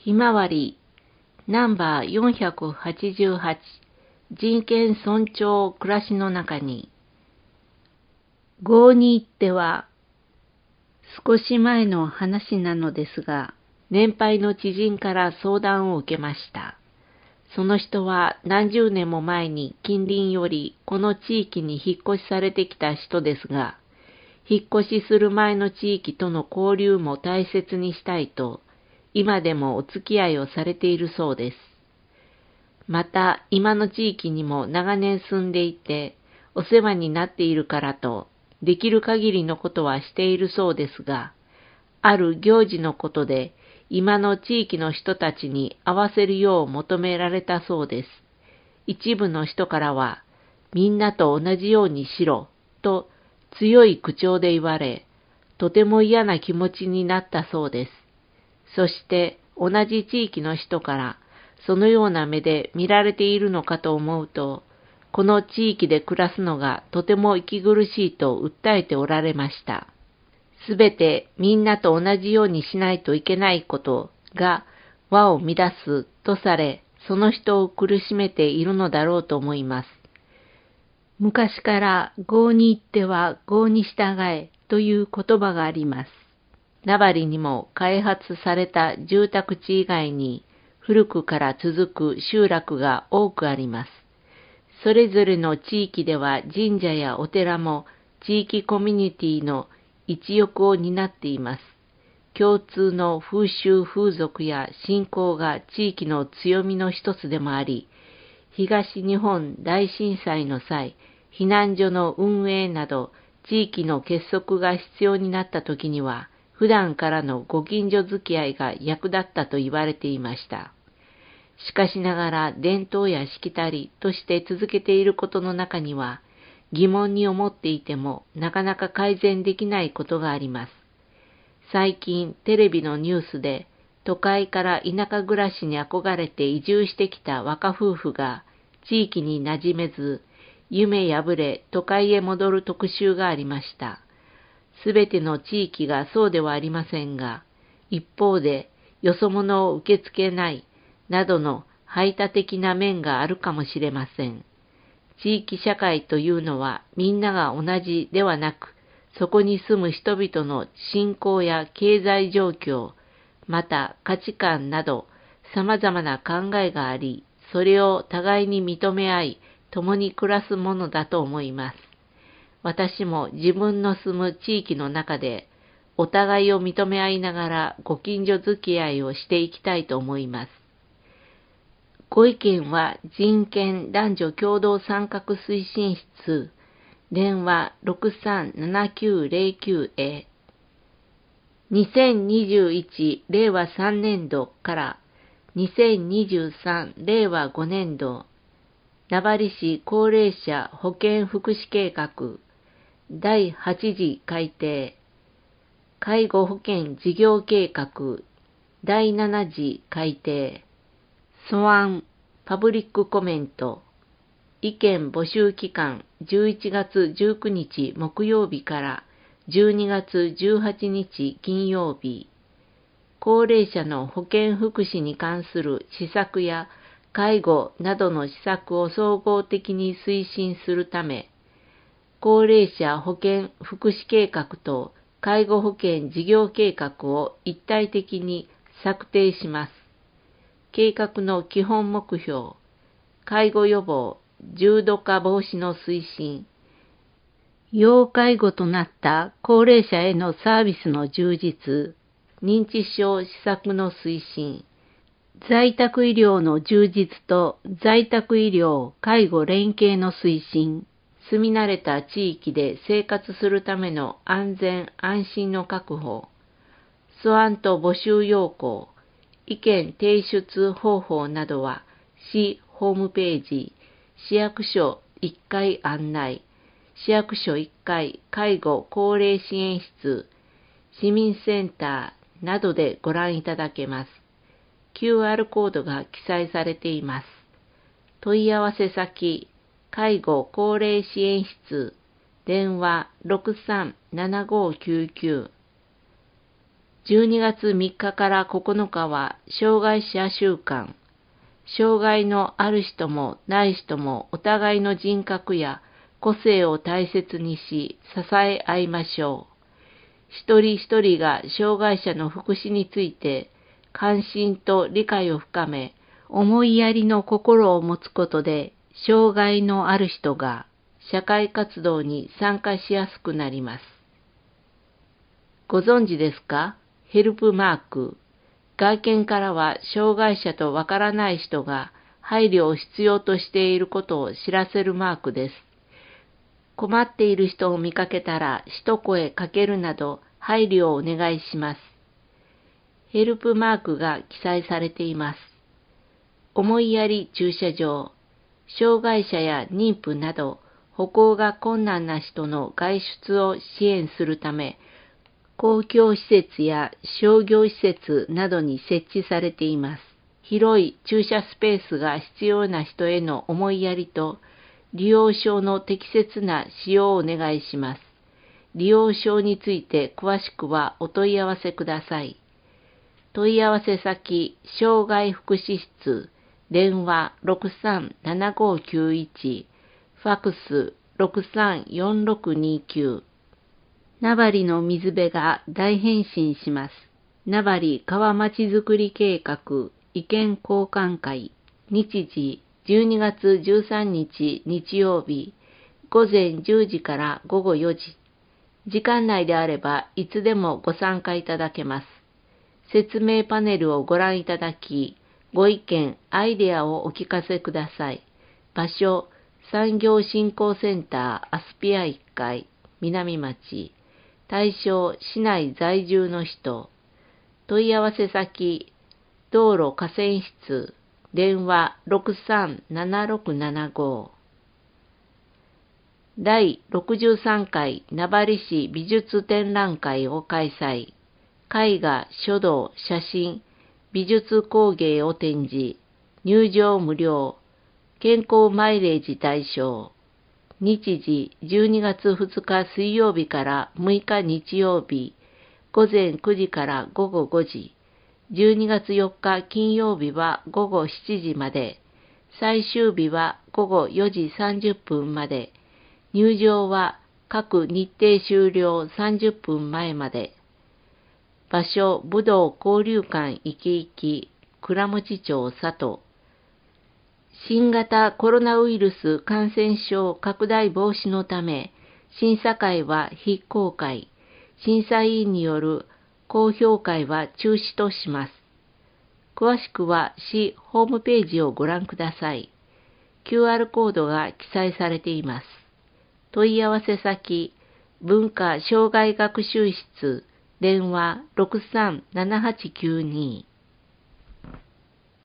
ひまわりナンバー488人権尊重暮らしの中に。郷に行っては少し前の話なのですが、年配の知人から相談を受けました。その人は何十年も前に近隣よりこの地域に引っ越しされてきた人ですが、引っ越しする前の地域との交流も大切にしたいと、今でもお付き合いをされているそうです。また、今の地域にも長年住んでいて、お世話になっているからと、できる限りのことはしているそうですが、ある行事のことで、今の地域の人たちに合わせるよう求められたそうです。一部の人からは、みんなと同じようにしろ、と強い口調で言われ、とても嫌な気持ちになったそうです。そして同じ地域の人から、そのような目で見られているのかと思うと、この地域で暮らすのがとても息苦しいと訴えておられました。すべてみんなと同じようにしないといけないことが和を乱すとされ、その人を苦しめているのだろうと思います。昔から郷に行っては郷に従えという言葉があります。名張にも開発された住宅地以外に古くから続く集落が多くあります。それぞれの地域では神社やお寺も地域コミュニティの一翼を担っています。共通の風習風俗や信仰が地域の強みの一つでもあり、東日本大震災の際、避難所の運営など地域の結束が必要になった時には、普段からのご近所付き合いが役立ったと言われていました。しかしながら伝統やしきたりとして続けていることの中には、疑問に思っていてもなかなか改善できないことがあります。最近テレビのニュースで都会から田舎暮らしに憧れて移住してきた若夫婦が地域に馴染めず、夢破れ都会へ戻る特集がありました。すべての地域がそうではありませんが、一方でよそ者を受け付けないなどの排他的な面があるかもしれません。地域社会というのはみんなが同じではなく、そこに住む人々の信仰や経済状況、また価値観など様々な考えがあり、それを互いに認め合い、共に暮らすものだと思います。私も自分の住む地域の中で、お互いを認め合いながらご近所付き合いをしていきたいと思います。ご意見は人権男女共同参画推進室、電話 637909 2021令和3年度から2023令和5年度、名張市高齢者保健福祉計画第8次改定、介護保険事業計画第7次改定、素案、パブリックコメント、意見募集期間11月19日木曜日から12月18日金曜日、高齢者の保健福祉に関する施策や介護などの施策を総合的に推進するため、高齢者保健福祉計画と介護保険事業計画を一体的に策定します。計画の基本目標、介護予防、重度化防止の推進、要介護となった高齢者へのサービスの充実、認知症施策の推進、在宅医療の充実と在宅医療・介護連携の推進、住み慣れた地域で生活するための安全・安心の確保、素案と募集要項、意見提出方法などは市ホームページ、市役所1階案内、市役所1階介護高齢支援室、市民センターなどでご覧いただけます。QR コードが記載されています。問い合わせ先、介護高齢支援室、電話 637599 12月3日から9日は障害者週間。障害のある人もない人もお互いの人格や個性を大切にし支え合いましょう。一人一人が障害者の福祉について関心と理解を深め、思いやりの心を持つことで、障害のある人が社会活動に参加しやすくなります。ご存知ですか？ヘルプマーク。外見からは障害者とわからない人が配慮を必要としていることを知らせるマークです。困っている人を見かけたら一声かけるなど配慮をお願いします。ヘルプマークが記載されています。思いやり駐車場。障害者や妊婦など歩行が困難な人の外出を支援するため、公共施設や商業施設などに設置されています。広い駐車スペースが必要な人への思いやりと、利用証の適切な使用をお願いします。利用証について詳しくはお問い合わせください。問い合わせ先、障害福祉室、電話637591、ファクス634629。名張の水辺が大変身します。名張川まちづくり計画意見交換会。日時12月13日日曜日、午前10時から午後4時。時間内であればいつでもご参加いただけます。説明パネルをご覧いただき、ご意見、アイデアをお聞かせください。場所、産業振興センターアスピア1階、南町。対象、市内在住の人。問い合わせ先、道路河川室、電話637675。第63回名張市美術展覧会を開催。絵画、書道、写真、美術工芸を展示。入場無料。健康マイレージ対象。日時12月2日水曜日から6日日曜日、午前9時から午後5時、12月4日金曜日は午後7時まで、最終日は午後4時30分まで、入場は各日程終了30分前まで。場所、武道交流館いきいき、倉持町佐渡。新型コロナウイルス感染症拡大防止のため、審査会は非公開、審査委員による公表会は中止とします。詳しくは市ホームページをご覧ください。QR コードが記載されています。問い合わせ先、文化障害学習室、電話637892。